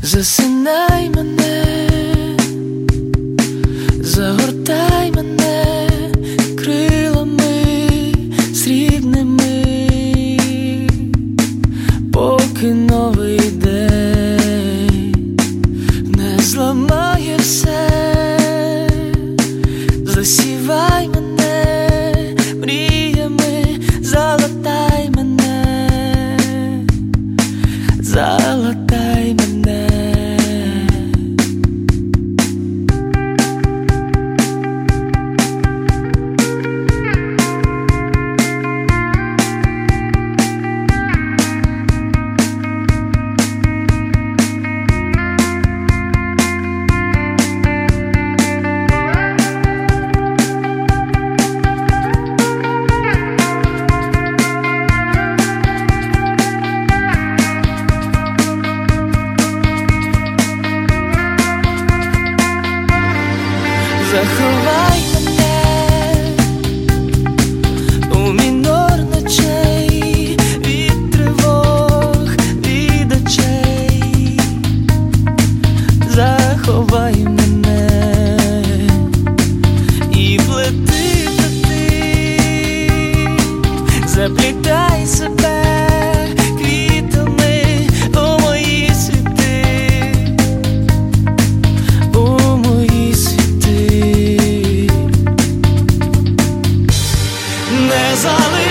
Засинай мене, загортай мене крилами срібними, поки новий день не зламає все. Засівай мене мріями, залатай мене, залатай мене. Заховай мене у мінор ночей, від тривог, від очей. Заховай мене і плети, заплітай себе квітами у мої світи, у мої світи. Не залишай